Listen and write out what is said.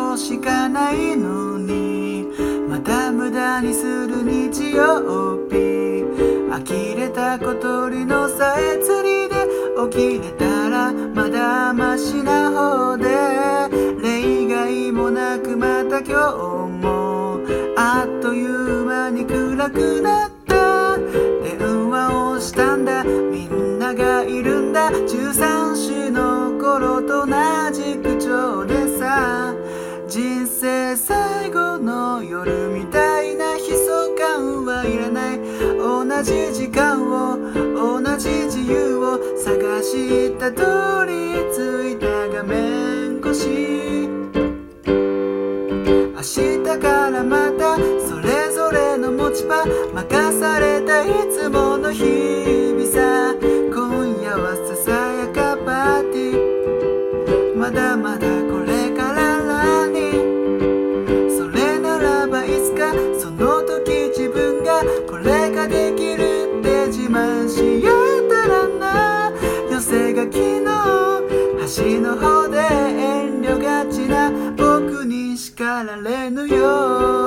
今日しかないのにまた無駄にする日曜日。呆れた小鳥のさえずりで起きれたらまだマシな方で、例外もなくまた今日もあっという間に暗くなった。電話をしたんだ、みんながいるんだ。13歳の頃と同じ口調でさ、人生最後の夜みたいな悲壮感はいらない。同じ時間を同じ自由を探したどり着いた画面越し。明日からまたそれぞれの持ち場任されたいつもの日々さ。今夜はささやかパーティー、まだまだこれかららに。それならばいつかその時自分がこれができるって自慢し合えたらな。寄せ書きの端の方で遠慮がちな僕に叱られぬよ。